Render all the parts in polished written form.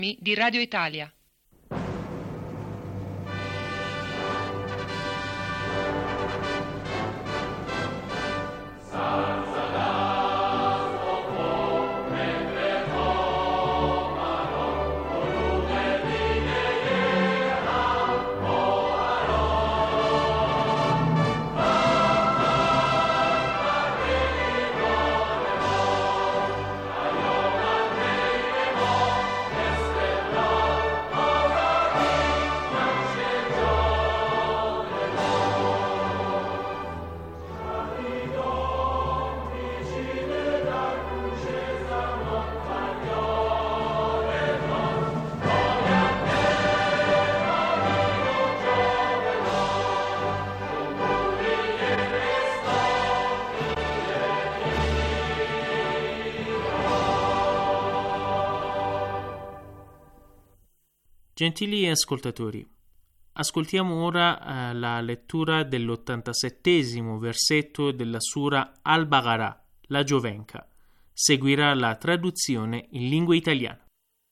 Di Radio Italia. Gentili ascoltatori, ascoltiamo ora la lettura dell'87° versetto della Sura Al-Baqarah, la Giovenca. Seguirà la traduzione in lingua italiana.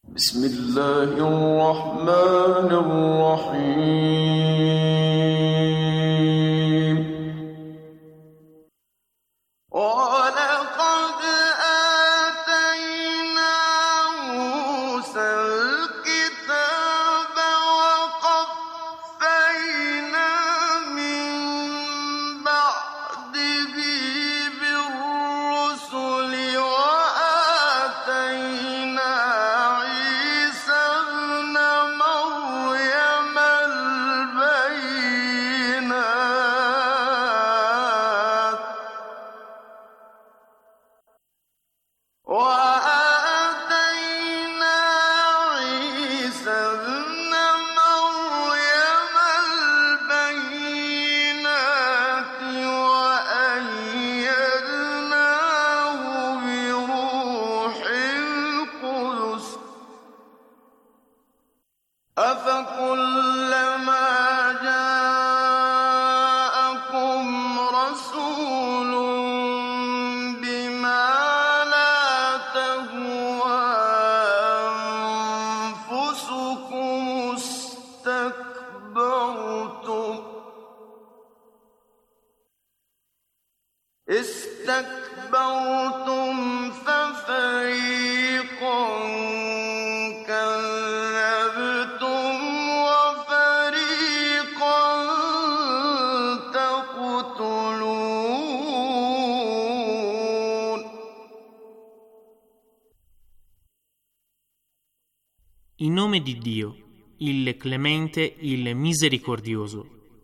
استكبرتم ففريقا كذبتم وفريقا تقتلون. In nome di Dio, il Clemente, il Misericordioso.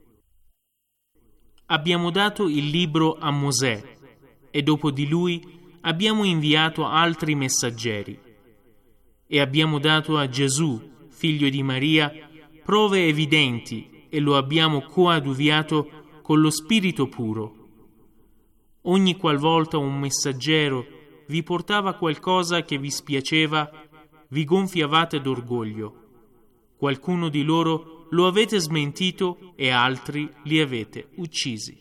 Abbiamo dato il libro a Mosè e dopo di lui abbiamo inviato altri messaggeri e abbiamo dato a Gesù, figlio di Maria, prove evidenti e lo abbiamo coadiuviato con lo Spirito puro. Ogni qualvolta un messaggero vi portava qualcosa che vi spiaceva, vi gonfiavate d'orgoglio. Qualcuno di loro lo avete smentito e altri li avete uccisi.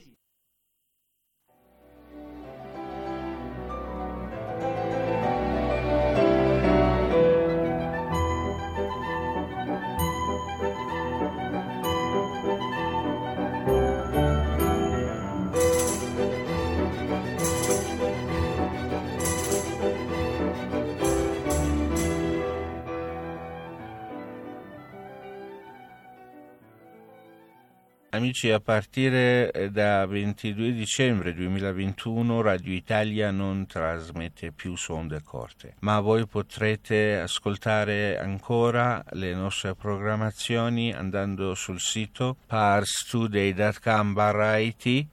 Amici, a partire da 22 dicembre 2021 Radio Italia non trasmette più su onde corte, ma voi potrete ascoltare ancora le nostre programmazioni andando sul sito parstoday.com/it.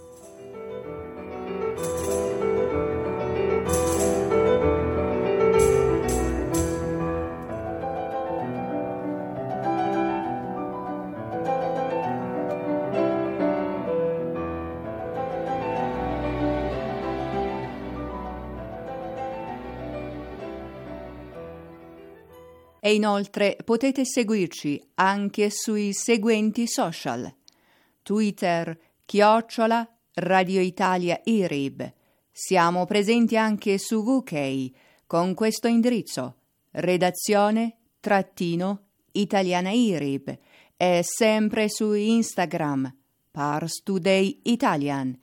E inoltre potete seguirci anche sui seguenti social: Twitter @Radio Italia IRIB. Siamo presenti anche su UK con questo indirizzo: redazione Italiana IRIB e sempre su Instagram Pars Today Italian.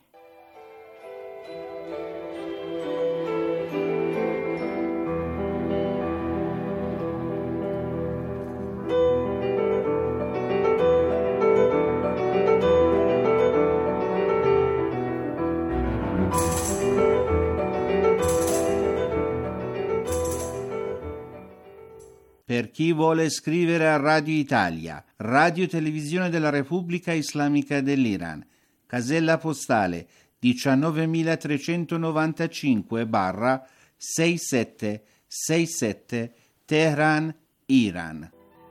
Per chi vuole scrivere a Radio Italia, Radio Televisione della Repubblica Islamica dell'Iran, casella postale 19.395/6767 Teheran, Iran.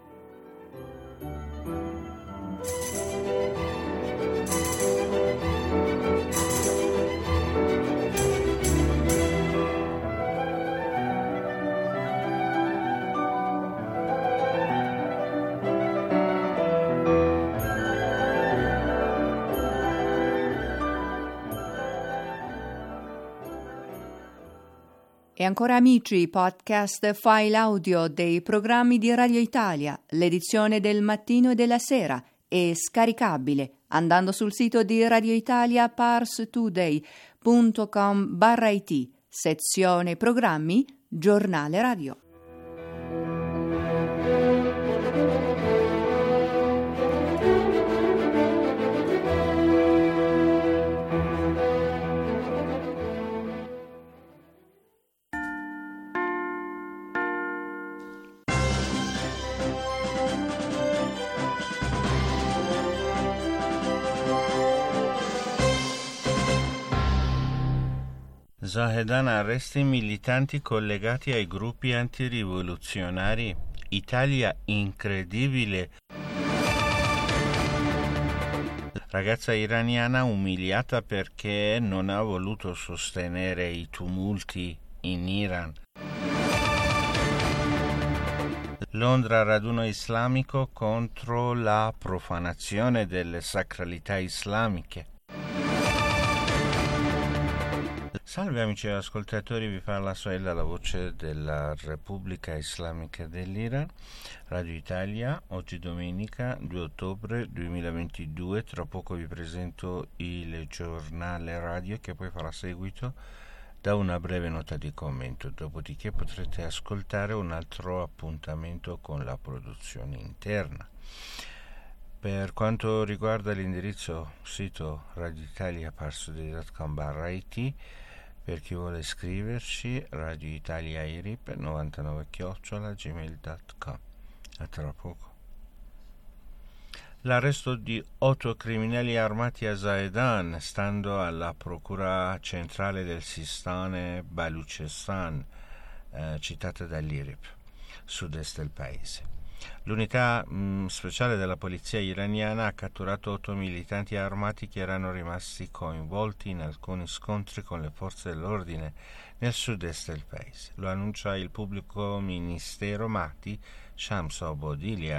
E ancora amici, podcast file audio dei programmi di Radio Italia, l'edizione del mattino e della sera è scaricabile andando sul sito di Radio Italia parstoday.com/it, sezione programmi, giornale radio. Zahedan arresti militanti collegati ai gruppi antirivoluzionari. Italia incredibile. Ragazza iraniana umiliata perché non ha voluto sostenere i tumulti in Iran. Londra raduno islamico contro la profanazione delle sacralità islamiche. Salve amici ascoltatori, vi parla Soella, la voce della Repubblica Islamica dell'Iran, Radio Italia. Oggi domenica 2 ottobre 2022, tra poco vi presento il giornale radio che poi farà seguito da una breve nota di commento, dopodiché potrete ascoltare un altro appuntamento con la produzione interna. Per quanto riguarda l'indirizzo sito radioitalia.com/it, per chi vuole scriverci, Radio Italia IRIB 99@gmail.com. A tra poco. L'arresto di 8 criminali armati a Zahedan, stando alla Procura Centrale del Sistan e Baluchistan, citata dall'IRIB, sud-est del paese. L'unità speciale della polizia iraniana ha catturato 8 militanti armati che erano rimasti coinvolti in alcuni scontri con le forze dell'ordine nel sud-est del paese. Lo annuncia il pubblico ministero Mahdi Shamsabadi. Gli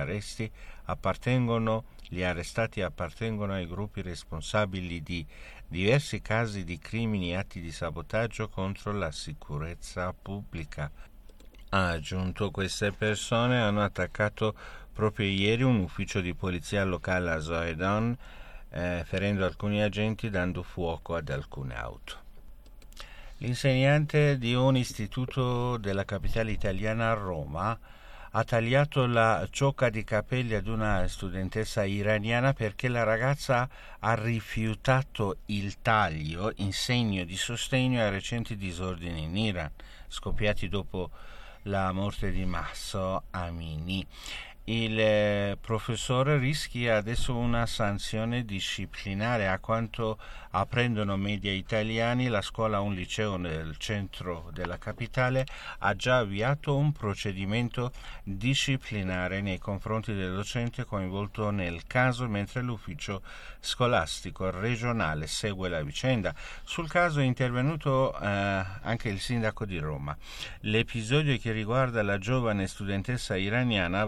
arrestati appartengono ai gruppi responsabili di diversi casi di crimini e atti di sabotaggio contro la sicurezza pubblica. Ha aggiunto, queste persone hanno attaccato proprio ieri un ufficio di polizia locale a Zahedan, ferendo alcuni agenti, dando fuoco ad alcune auto. L'insegnante di un istituto della capitale italiana a Roma ha tagliato la ciocca di capelli ad una studentessa iraniana perché la ragazza ha rifiutato il taglio in segno di sostegno ai recenti disordini in Iran, scoppiati dopo la morte di Mahsa Amini. Il professore rischia adesso una sanzione disciplinare. A quanto apprendono media italiani, la scuola, un liceo nel centro della capitale, ha già avviato un procedimento disciplinare nei confronti del docente coinvolto nel caso, mentre l'ufficio scolastico regionale segue la vicenda. Sul caso è intervenuto anche il sindaco di Roma. L'episodio che riguarda la giovane studentessa iraniana va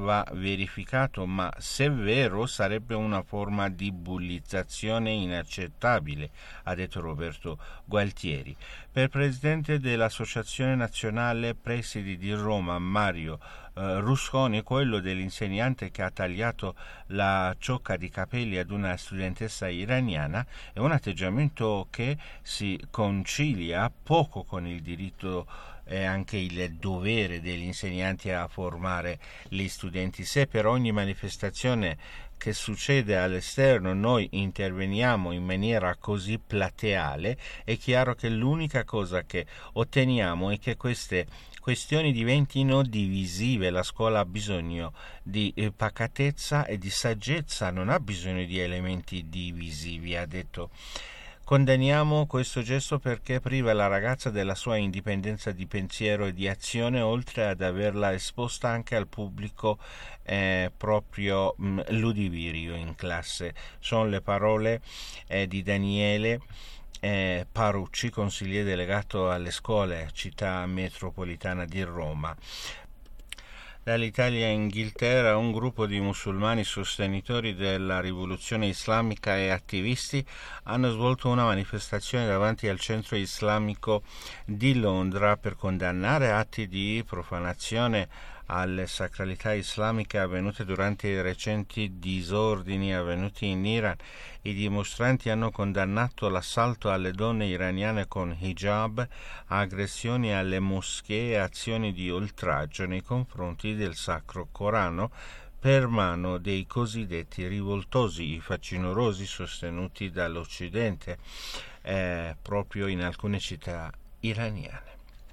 verificato, ma se vero sarebbe una forma di bullizzazione inaccettabile, ha detto Roberto Gualtieri. Per il presidente dell'Associazione Nazionale Presidi di Roma, Mario Rusconi, quello dell'insegnante che ha tagliato la ciocca di capelli ad una studentessa iraniana è un atteggiamento che si concilia poco con il diritto e anche il dovere degli insegnanti a formare gli studenti. Se per ogni manifestazione che succede all'esterno noi interveniamo in maniera così plateale, è chiaro che l'unica cosa che otteniamo è che queste questioni diventino divisive. La scuola ha bisogno di pacatezza e di saggezza, non ha bisogno di elementi divisivi, ha detto. Condanniamo questo gesto perché priva la ragazza della sua indipendenza di pensiero e di azione, oltre ad averla esposta anche al pubblico proprio ludivirio in classe. Sono le parole di Daniele Parucci, consigliere delegato alle scuole città metropolitana di Roma. Dall'Italia e Inghilterra un gruppo di musulmani sostenitori della rivoluzione islamica e attivisti hanno svolto una manifestazione davanti al centro islamico di Londra per condannare atti di profanazione alle sacralità islamiche avvenute durante i recenti disordini avvenuti in Iran. I dimostranti hanno condannato l'assalto alle donne iraniane con hijab, aggressioni alle moschee e azioni di oltraggio nei confronti del Sacro Corano per mano dei cosiddetti rivoltosi, i facinorosi sostenuti dall'Occidente proprio in alcune città iraniane.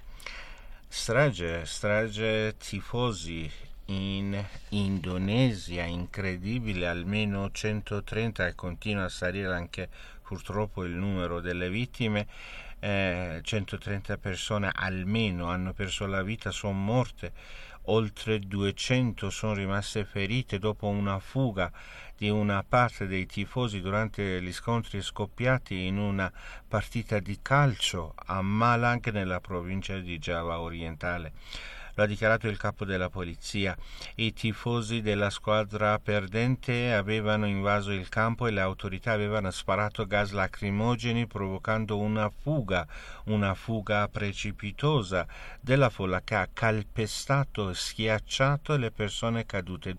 Strage tifosi in Indonesia, incredibile, almeno 130 e continua a salire anche purtroppo il numero delle vittime. 130 persone almeno hanno perso la vita, sono morte, oltre 200 sono rimaste ferite dopo una fuga di una parte dei tifosi durante gli scontri scoppiati in una partita di calcio a Malang nella provincia di Giava orientale. Lo ha dichiarato il capo della polizia. I tifosi della squadra perdente avevano invaso il campo e le autorità avevano sparato gas lacrimogeni provocando una fuga precipitosa della folla che ha calpestato e schiacciato le persone cadute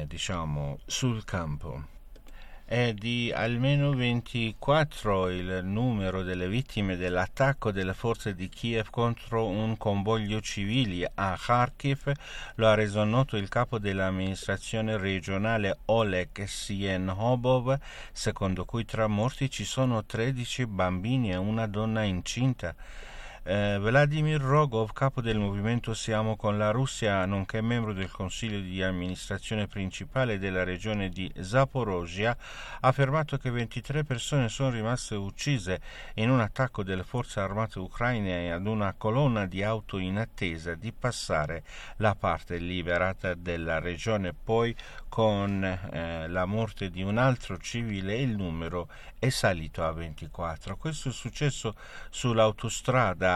sul campo. È di almeno 24 il numero delle vittime dell'attacco delle forze di Kiev contro un convoglio civili a Kharkiv. Lo ha reso noto il capo dell'amministrazione regionale Oleg Sienhobov, secondo cui tra morti ci sono 13 bambini e una donna incinta. Vladimir Rogov, capo del movimento Siamo con la Russia, nonché membro del consiglio di amministrazione principale della regione di Zaporozhia, ha affermato che 23 persone sono rimaste uccise in un attacco delle forze armate ucraine ad una colonna di auto in attesa di passare la parte liberata della regione. Poi, con la morte di un altro civile, il numero è salito a 24. Questo è successo sull'autostrada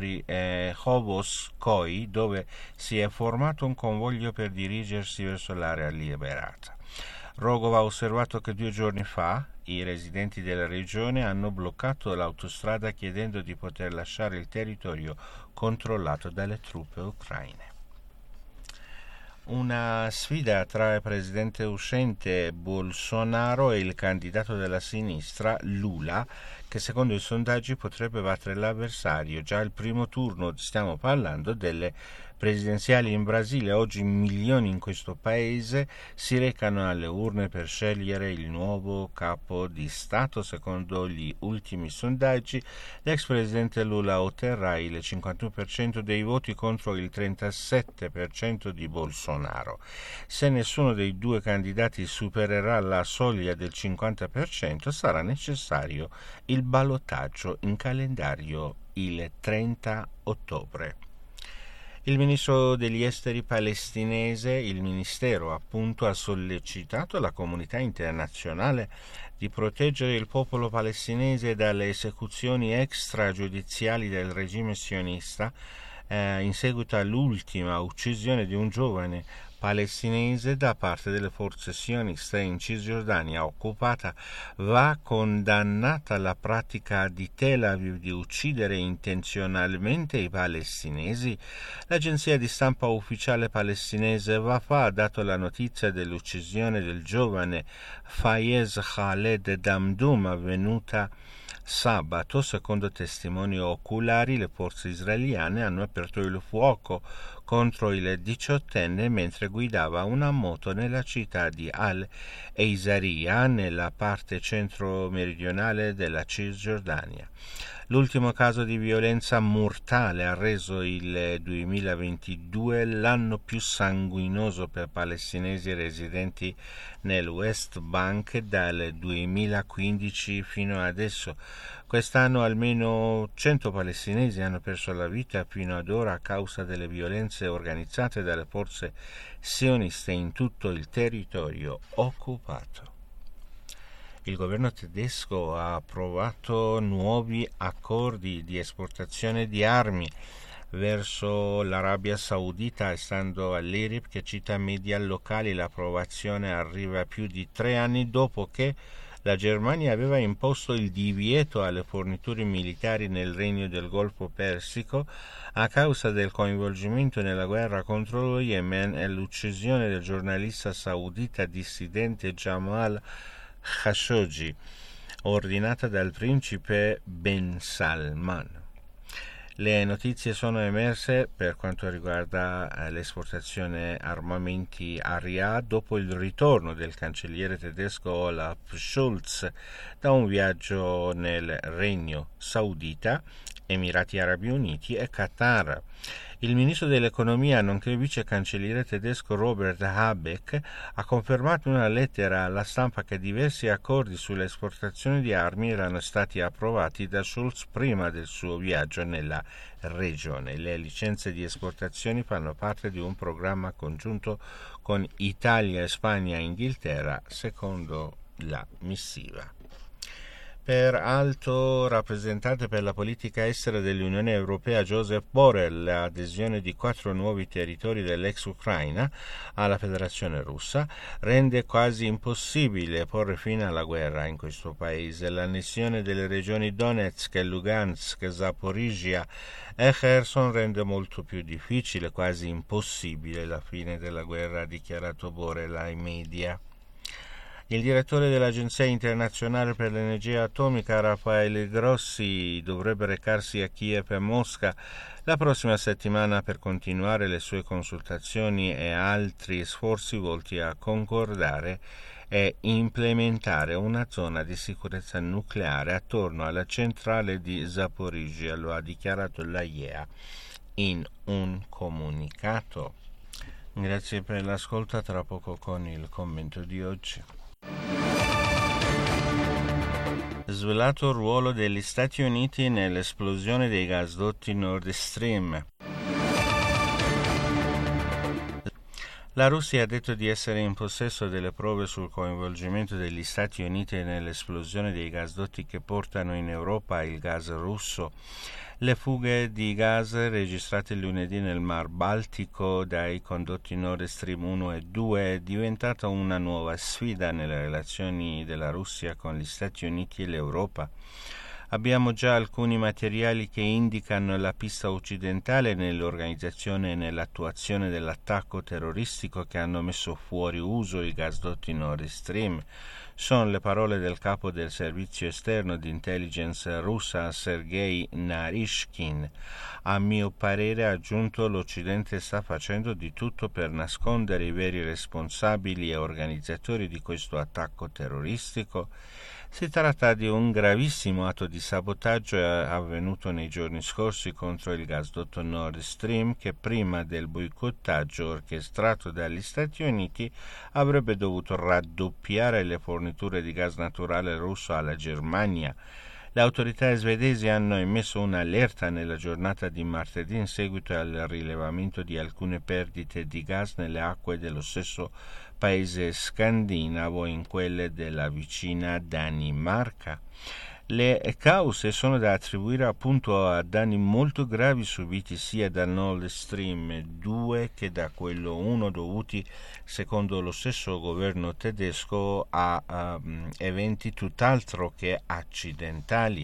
Oryhovos-Koi, dove si è formato un convoglio per dirigersi verso l'area liberata. Rogov ha osservato che 2 giorni fa i residenti della regione hanno bloccato l'autostrada chiedendo di poter lasciare il territorio controllato dalle truppe ucraine. Una sfida tra il presidente uscente Bolsonaro e il candidato della sinistra Lula, che secondo i sondaggi potrebbe battere l'avversario già al primo turno. Stiamo parlando delle presidenziali in Brasile. Oggi milioni in questo paese si recano alle urne per scegliere il nuovo capo di Stato. Secondo gli ultimi sondaggi, l'ex presidente Lula otterrà il 51% dei voti contro il 37% di Bolsonaro. Se nessuno dei due candidati supererà la soglia del 50%, sarà necessario il ballottaggio in calendario il 30 ottobre. Il ministro degli esteri palestinese, il ministero appunto, ha sollecitato la comunità internazionale di proteggere il popolo palestinese dalle esecuzioni extragiudiziali del regime sionista in seguito all'ultima uccisione di un giovane palestinese da parte delle forze sioniste in Cisgiordania occupata. Va condannata la pratica di Tel Aviv di uccidere intenzionalmente i palestinesi. L'agenzia di stampa ufficiale palestinese Wafa ha dato la notizia dell'uccisione del giovane Fayez Khaled Damdum avvenuta sabato. Secondo testimoni oculari, le forze israeliane hanno aperto il fuoco contro il 18enne mentre guidava una moto nella città di Al-Eisaria, nella parte centro-meridionale della Cisgiordania. L'ultimo caso di violenza mortale ha reso il 2022 l'anno più sanguinoso per palestinesi residenti nel West Bank dal 2015 fino adesso. Quest'anno almeno 100 palestinesi hanno perso la vita fino ad ora a causa delle violenze organizzate dalle forze sioniste in tutto il territorio occupato. Il governo tedesco ha approvato nuovi accordi di esportazione di armi verso l'Arabia Saudita, stando all'IRIB, che cita media locali. L'approvazione arriva più di 3 anni dopo che la Germania aveva imposto il divieto alle forniture militari nel Regno del Golfo Persico a causa del coinvolgimento nella guerra contro lo Yemen e l'uccisione del giornalista saudita dissidente Jamal Khashoggi, ordinata dal principe Ben Salman. Le notizie sono emerse per quanto riguarda l'esportazione armamenti a Riyadh dopo il ritorno del cancelliere tedesco Olaf Scholz da un viaggio nel Regno Saudita, Emirati Arabi Uniti e Qatar. Il ministro dell'economia, nonché vice cancelliere tedesco Robert Habeck, ha confermato in una lettera alla stampa che diversi accordi sulle esportazioni di armi erano stati approvati da Scholz prima del suo viaggio nella regione. Le licenze di esportazione fanno parte di un programma congiunto con Italia, Spagna e Inghilterra, secondo la missiva. Per alto rappresentante per la politica estera dell'Unione Europea Josep Borrell, l'adesione di 4 nuovi territori dell'ex Ucraina alla Federazione Russa rende quasi impossibile porre fine alla guerra in questo paese. L'annessione delle regioni Donetsk, Lugansk, Zaporizhia e Kherson rende molto più difficile, quasi impossibile, la fine della guerra, ha dichiarato Borrell ai media. Il direttore dell'Agenzia internazionale per l'energia atomica, Rafael Grossi, dovrebbe recarsi a Kiev e Mosca la prossima settimana per continuare le sue consultazioni e altri sforzi volti a concordare e implementare una zona di sicurezza nucleare attorno alla centrale di Zaporizhia, lo ha dichiarato l'AIEA in un comunicato. Grazie per l'ascolto, tra poco con il commento di oggi. Svelato il ruolo degli Stati Uniti nell'esplosione dei gasdotti Nord Stream. La Russia ha detto di essere in possesso delle prove sul coinvolgimento degli Stati Uniti nell'esplosione dei gasdotti che portano in Europa il gas russo. Le fughe di gas registrate lunedì nel Mar Baltico dai condotti Nord Stream 1 e 2 è diventata una nuova sfida nelle relazioni della Russia con gli Stati Uniti e l'Europa. Abbiamo già alcuni materiali che indicano la pista occidentale nell'organizzazione e nell'attuazione dell'attacco terroristico che hanno messo fuori uso i gasdotti Nord Stream. Sono le parole del capo del servizio esterno di intelligence russa Sergei Narishkin. A mio parere, ha aggiunto, l'Occidente sta facendo di tutto per nascondere i veri responsabili e organizzatori di questo attacco terroristico. Si tratta di un gravissimo atto di sabotaggio avvenuto nei giorni scorsi contro il gasdotto Nord Stream che prima del boicottaggio orchestrato dagli Stati Uniti avrebbe dovuto raddoppiare le forniture di gas naturale russo alla Germania. Le autorità svedesi hanno emesso un'allerta nella giornata di martedì in seguito al rilevamento di alcune perdite di gas nelle acque dello stesso paese scandinavo in quelle della vicina Danimarca. Le cause sono da attribuire appunto a danni molto gravi subiti sia dal Nord Stream 2 che da quello 1, dovuti, secondo lo stesso governo tedesco, a eventi tutt'altro che accidentali.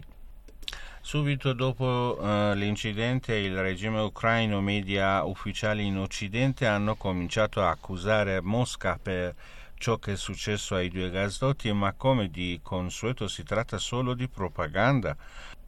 Subito dopo l'incidente il regime ucraino, media ufficiali in Occidente hanno cominciato a accusare Mosca per ciò che è successo ai due gasdotti, ma come di consueto si tratta solo di propaganda.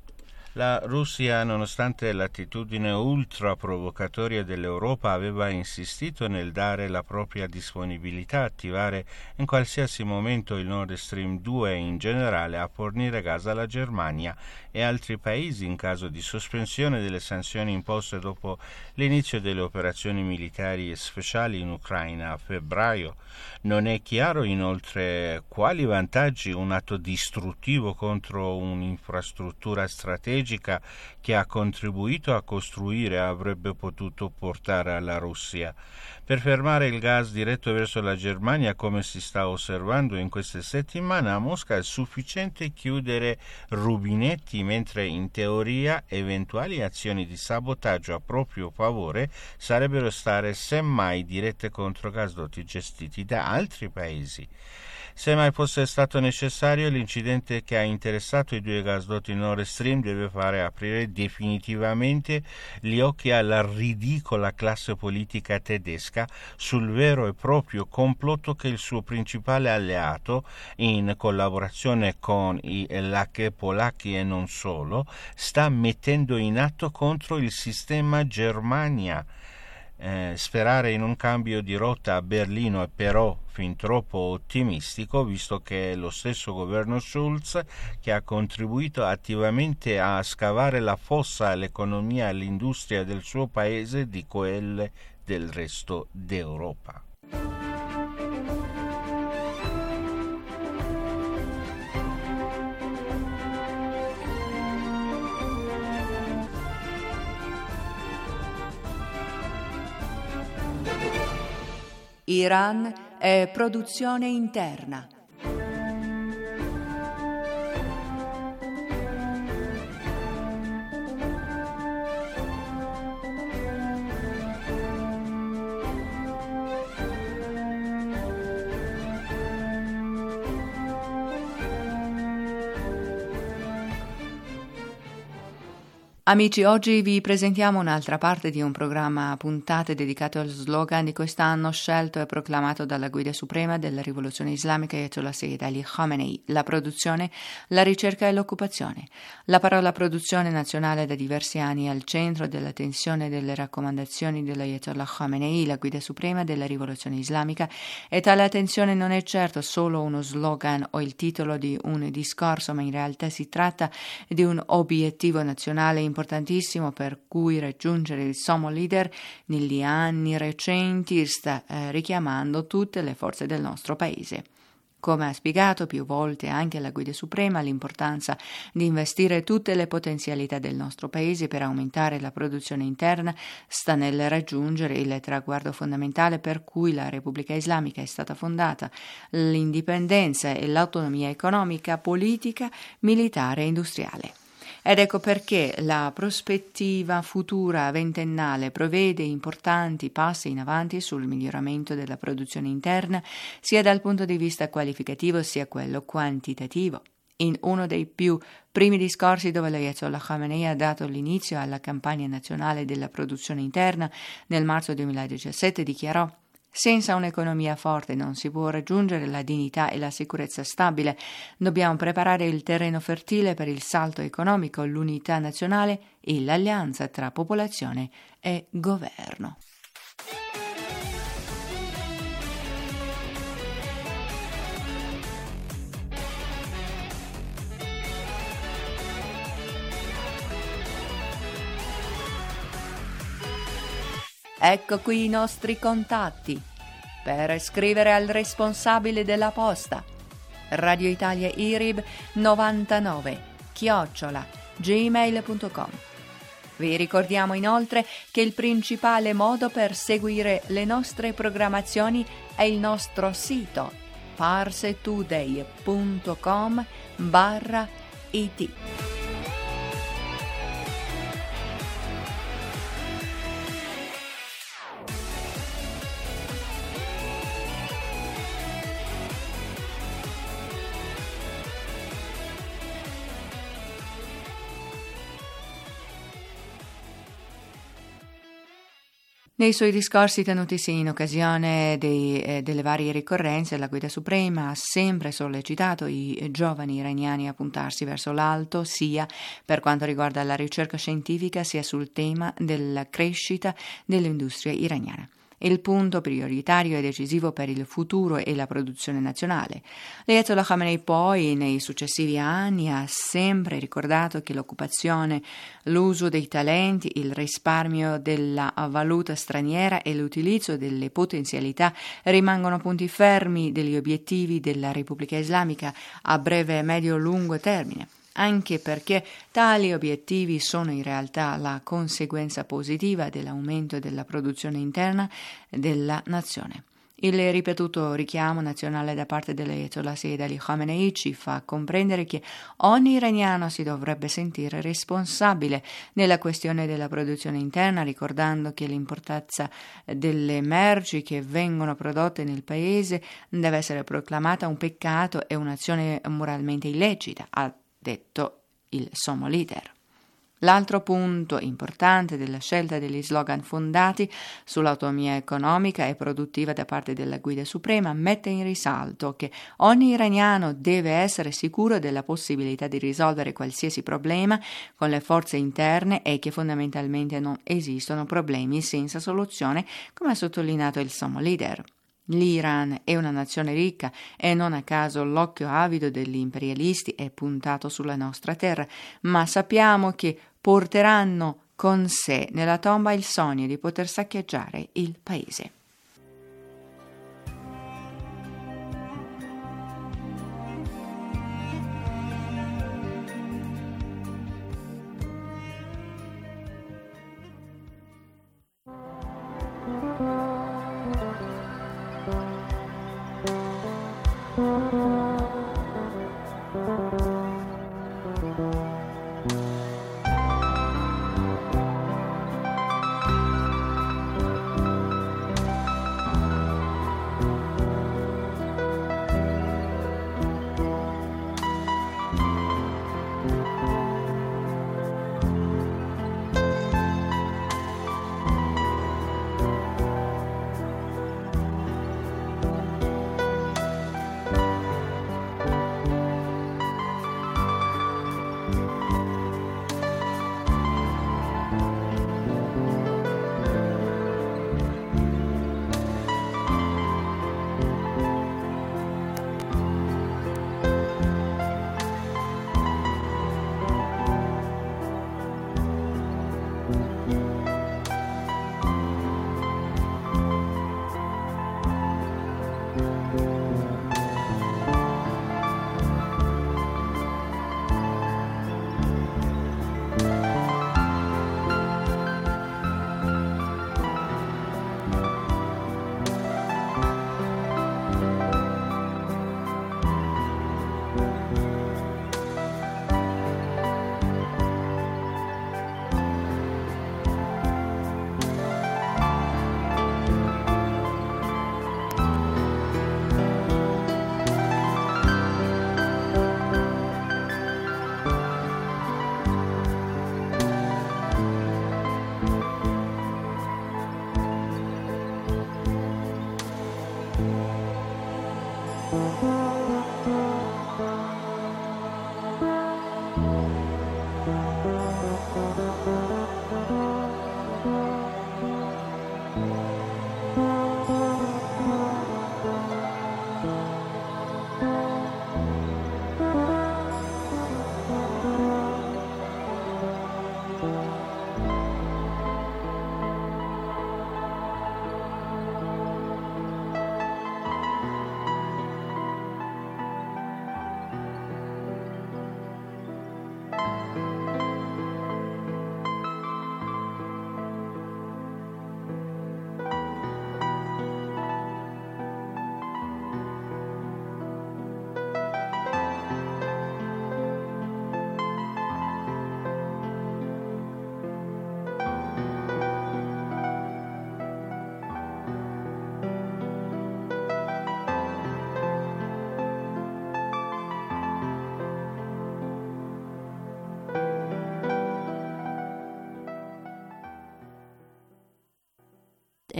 La Russia, nonostante l'attitudine ultra provocatoria dell'Europa, aveva insistito nel dare la propria disponibilità a attivare in qualsiasi momento il Nord Stream 2 e in generale a fornire gas alla Germania e altri paesi in caso di sospensione delle sanzioni imposte dopo l'inizio delle operazioni militari speciali in Ucraina a febbraio. Non è chiaro inoltre quali vantaggi un atto distruttivo contro un'infrastruttura strategica che ha contribuito a costruire avrebbe potuto portare alla Russia. Per fermare il gas diretto verso la Germania, come si sta osservando in queste settimane, a Mosca è sufficiente chiudere rubinetti, mentre in teoria eventuali azioni di sabotaggio a proprio favore sarebbero state semmai dirette contro gasdotti gestiti da altri paesi. Se mai fosse stato necessario, l'incidente che ha interessato i due gasdotti Nord Stream deve fare aprire definitivamente gli occhi alla ridicola classe politica tedesca sul vero e proprio complotto che il suo principale alleato, in collaborazione con i polacchi e non solo, sta mettendo in atto contro il sistema Germania. Sperare in un cambio di rotta a Berlino è però fin troppo ottimistico, visto che è lo stesso governo Schulz che ha contribuito attivamente a scavare la fossa all'economia e all'industria del suo paese di quelle del resto d'Europa. Iran è produzione interna. Amici, oggi vi presentiamo un'altra parte di un programma a puntate dedicato al slogan di quest'anno scelto e proclamato dalla guida suprema della rivoluzione islamica Ayatollah Sayyid Ali Khamenei: la produzione, la ricerca e l'occupazione. La parola produzione nazionale da diversi anni è al centro dell'attenzione delle raccomandazioni dell'Ayatollah Khamenei, la guida suprema della rivoluzione islamica, e tale attenzione non è certo solo uno slogan o il titolo di un discorso, ma in realtà si tratta di un obiettivo nazionale importantissimo per cui raggiungere il sommo leader negli anni recenti sta richiamando tutte le forze del nostro paese. Come ha spiegato più volte anche la Guida Suprema, l'importanza di investire tutte le potenzialità del nostro paese per aumentare la produzione interna sta nel raggiungere il traguardo fondamentale per cui la Repubblica Islamica è stata fondata: l'indipendenza e l'autonomia economica, politica, militare e industriale. Ed ecco perché la prospettiva futura ventennale prevede importanti passi in avanti sul miglioramento della produzione interna, sia dal punto di vista qualificativo sia quello quantitativo. In uno dei più primi discorsi dove l'Ayatollah Khamenei ha dato l'inizio alla campagna nazionale della produzione interna nel marzo 2017 dichiarò: senza un'economia forte non si può raggiungere la dignità e la sicurezza stabile. Dobbiamo preparare il terreno fertile per il salto economico, l'unità nazionale e l'alleanza tra popolazione e governo. Ecco qui i nostri contatti per scrivere al responsabile della posta: Radio Italia IRIB 99@gmail.com. Vi ricordiamo inoltre che il principale modo per seguire le nostre programmazioni è il nostro sito parstoday.com/radio. www.radioitalia.it. Nei suoi discorsi tenutisi in occasione delle varie ricorrenze, la Guida Suprema ha sempre sollecitato i giovani iraniani a puntarsi verso l'alto, sia per quanto riguarda la ricerca scientifica, sia sul tema della crescita dell'industria iraniana. Il punto prioritario e decisivo per il futuro è la produzione nazionale. L'Ayatollah Khamenei poi, nei successivi anni, ha sempre ricordato che l'occupazione, l'uso dei talenti, il risparmio della valuta straniera e l'utilizzo delle potenzialità rimangono punti fermi degli obiettivi della Repubblica Islamica a breve, medio, lungo termine, anche perché tali obiettivi sono in realtà la conseguenza positiva dell'aumento della produzione interna della nazione. Il ripetuto richiamo nazionale da parte dell'Ayatollah Sayyid Ali Khamenei ci fa comprendere che ogni iraniano si dovrebbe sentire responsabile nella questione della produzione interna, ricordando che l'importanza delle merci che vengono prodotte nel paese deve essere proclamata un peccato e un'azione moralmente illecita, ha detto il sommo leader. L'altro punto importante della scelta degli slogan fondati sull'autonomia economica e produttiva da parte della Guida Suprema mette in risalto che ogni iraniano deve essere sicuro della possibilità di risolvere qualsiasi problema con le forze interne e che fondamentalmente non esistono problemi senza soluzione, come ha sottolineato il sommo leader. L'Iran è una nazione ricca e non a caso l'occhio avido degli imperialisti è puntato sulla nostra terra, ma sappiamo che porteranno con sé nella tomba il sogno di poter saccheggiare il paese.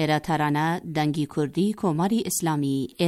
ترانه دنگی کردی کماری اسلامی